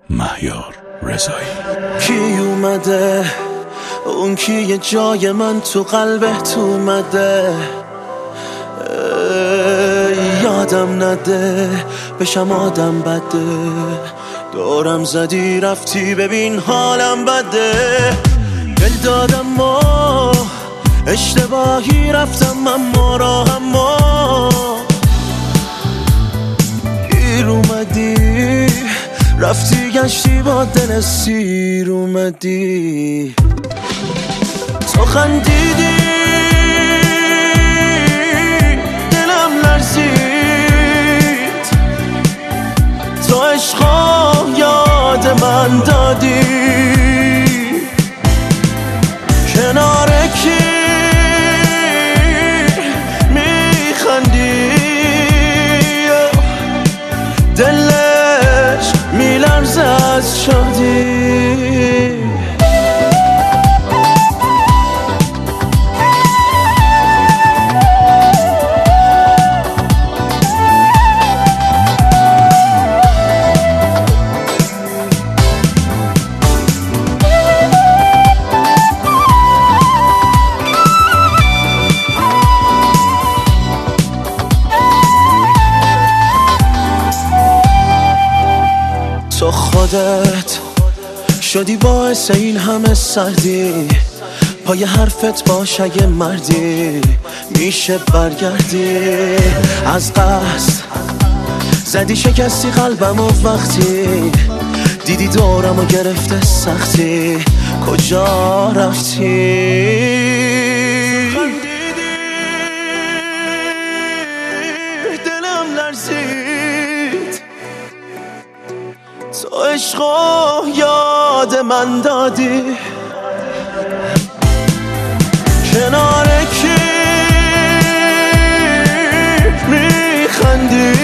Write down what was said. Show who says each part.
Speaker 1: مهیار رضایی.
Speaker 2: کی اومده اون کی یه جای من تو قلبت اومده، یادم نده بشم آدم بده، دورم زدی رفتی ببین حالم بده، دل دادم و اشتباهی رفتم اما راهم و دیر اومدی رفتی گشتی با دل سیر اومدی، تو خندیدی دلم لرزید، تو عشقا یاد من دادی، کنار کی میخندی دلش میلرزه از شادی. تو خودت شدی باعث این همه سردی، پای حرفت باش اگه مردی میشه برگردی، از قصد زدی شکستی قلبم و وقتی دیدی دورم و گرفته سختی کجا رفتی، دلم لرزید، تو عشقا یاد من دادی، کنار کی میخندی